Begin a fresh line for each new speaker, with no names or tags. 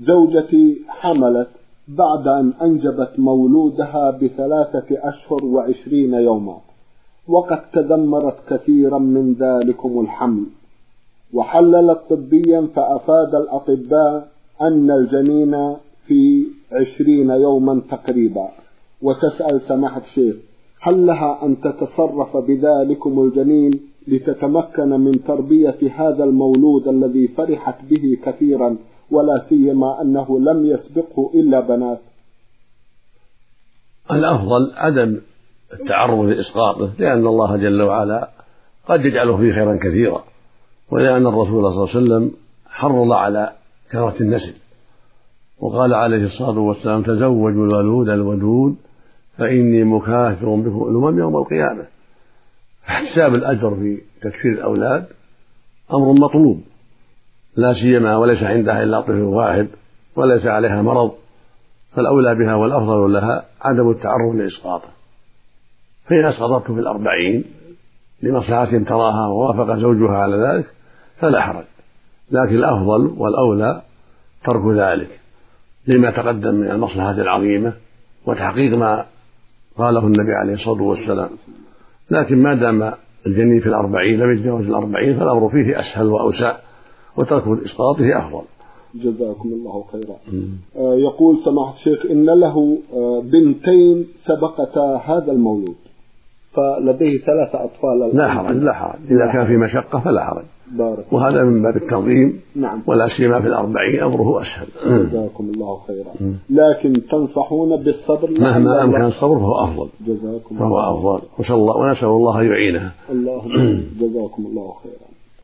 زوجتي حملت بعد أن أنجبت مولودها ب3 أشهر و20 يوما، وقد تذمرت كثيرا من ذلكم الحمل، وحللت طبيا فأفاد الأطباء أن الجنين في 20 يوما تقريبا، وتسأل سماحة الشيخ هل لها أن تتصرف بذلكم الجنين لتتمكن من تربية هذا المولود الذي فرحت به كثيرا، ولا سيما أنه لم يسبقه إلا بنات؟
الأفضل عدم التعرض لإسقاطه، لأن الله جل وعلا قد يجعله فيه خيرا كثيرا، ولأن الرسول صلى الله عليه وسلم حرض على كثرة النسل، وقال عليه الصلاة والسلام تزوجوا الولود الودود فإني مكاثر بكم الأمم يوم القيامة. احتساب الأجر في تكثير الأولاد أمر مطلوب، لا سيما وليس عندها إلا طفل واحد وليس عليها مرض، فالأولى بها والأفضل لها عدم التعرض لإسقاطه. فإن أسقطته في 40 لمصلحة تراها ووافق زوجها على ذلك فلا حرج، لكن الأفضل والأولى ترك ذلك لما تقدم من المصلحة العظيمة وتحقيق ما قاله النبي عليه الصلاة والسلام. لكن ما دام الجنين في 40 لم يتجاوز 40 فالأمر فيه أسهل وأوسع، وترك إسقاطه أفضل.
جزاكم الله خيرا. يقول سماحة الشيخ إن له بنتين سبقتا هذا المولود، فلديه 3 أطفال.
لا حرج إذا كان في مشقة فلا حرج، وهذا من باب التنظيم.
نعم.
ولا سيما في 40 أمره أسهل.
جزاكم الله خيرا. لكن تنصحون بالصبر
مهما أمكن الصبر فهو أفضل.
جزاكم
فهو أفضل، ونسأل الله يعينها.
اللهم جزاكم الله خيرا.